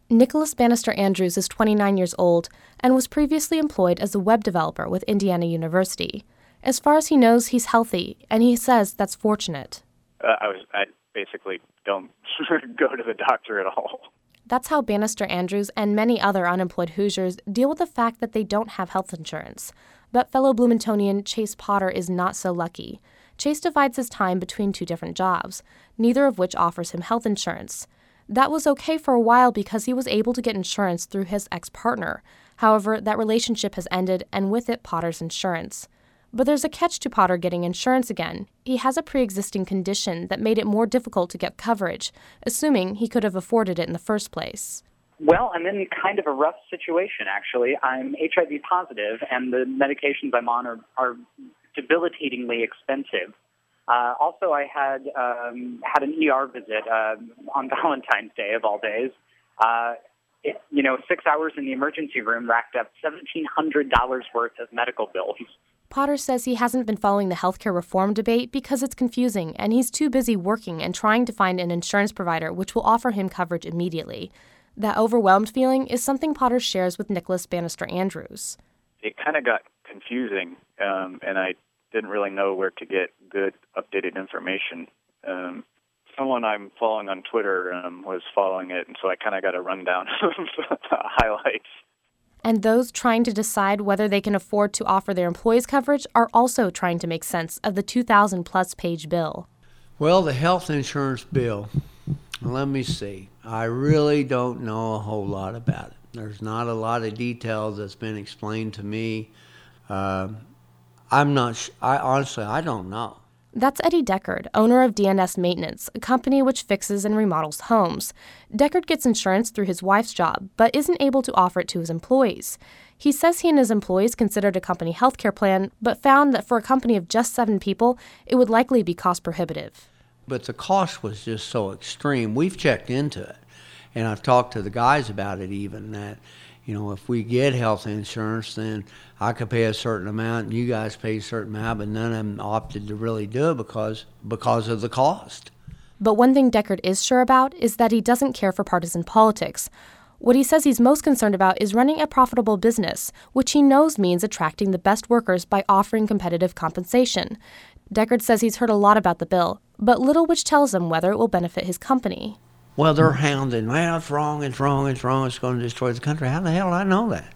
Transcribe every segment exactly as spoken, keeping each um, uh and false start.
Nicholas Bannister Andrews is twenty-nine years old and was previously employed as a web developer with Indiana University. As far as he knows, he's healthy, and he says that's fortunate. Uh, I was I basically don't go to the doctor at all. That's how Bannister Andrews and many other unemployed Hoosiers deal with the fact that they don't have health insurance. But fellow Bloomingtonian Chase Potter is not so lucky. Chase divides his time between two different jobs, neither of which offers him health insurance. That was okay for a while because he was able to get insurance through his ex-partner. However, that relationship has ended, and with it, Potter's insurance. But there's a catch to Potter getting insurance again. He has a pre-existing condition that made it more difficult to get coverage, assuming he could have afforded it in the first place. Well, I'm in kind of a rough situation, actually. I'm H I V positive, and the medications I'm on are, are debilitatingly expensive. Uh, also, I had um, had an E R visit uh, on Valentine's Day, of all days. Uh, it, you know, six hours in the emergency room racked up seventeen hundred dollars worth of medical bills. Potter says he hasn't been following the healthcare reform debate because it's confusing, and he's too busy working and trying to find an insurance provider which will offer him coverage immediately. That overwhelmed feeling is something Potter shares with Nicholas Bannister Andrews. It kind of got confusing, um, and I didn't really know where to get good, updated information. Um, someone I'm following on Twitter um, was following it, and so I kind of got a rundown of highlights. And those trying to decide whether they can afford to offer their employees coverage are also trying to make sense of the two thousand plus page bill. Well, the health insurance bill, let me see. I really don't know a whole lot about it. There's not a lot of detail that's been explained to me. Uh, I'm not, sh- I honestly, I don't know. That's Eddie Deckard, owner of D N S Maintenance, a company which fixes and remodels homes. Deckard gets insurance through his wife's job, but isn't able to offer it to his employees. He says he and his employees considered a company health care plan, but found that for a company of just seven people, it would likely be cost prohibitive. But the cost was just so extreme. We've checked into it, and I've talked to the guys about it even, that, you know, if we get health insurance, then I could pay a certain amount and you guys pay a certain amount, but none of them opted to really do it because because of the cost. But one thing Deckard is sure about is that he doesn't care for partisan politics. What he says he's most concerned about is running a profitable business, which he knows means attracting the best workers by offering competitive compensation. Deckard says he's heard a lot about the bill, but little which tells him whether it will benefit his company. Well, they're hounding, well, it's wrong, it's wrong, it's wrong, it's going to destroy the country. How the hell do I know that?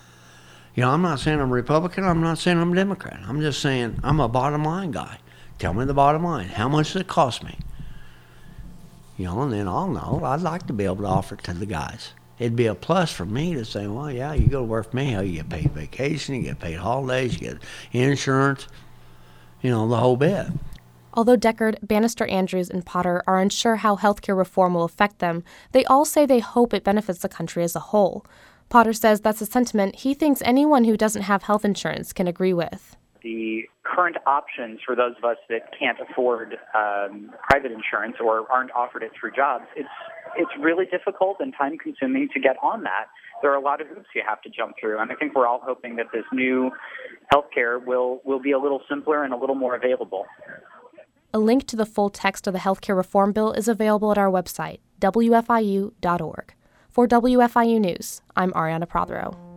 You know, I'm not saying I'm Republican, I'm not saying I'm Democrat. I'm just saying I'm a bottom line guy. Tell me the bottom line. How much does it cost me? You know, and then I'll know. I'd like to be able to offer it to the guys. It'd be a plus for me to say, well, yeah, you go to work for me, hell, you get paid vacation, you get paid holidays, you get insurance, you know, the whole bit. Although Deckard, Bannister Andrews, and Potter are unsure how healthcare reform will affect them, they all say they hope it benefits the country as a whole. Potter says that's a sentiment he thinks anyone who doesn't have health insurance can agree with. The current options for those of us that can't afford um, private insurance or aren't offered it through jobs, it's it's really difficult and time-consuming to get on that. There are a lot of hoops you have to jump through, and I think we're all hoping that this new healthcare will, will be a little simpler and a little more available. A link to the full text of the healthcare reform bill is available at our website, W F I U dot org. For W F I U News, I'm Ariana Prothero.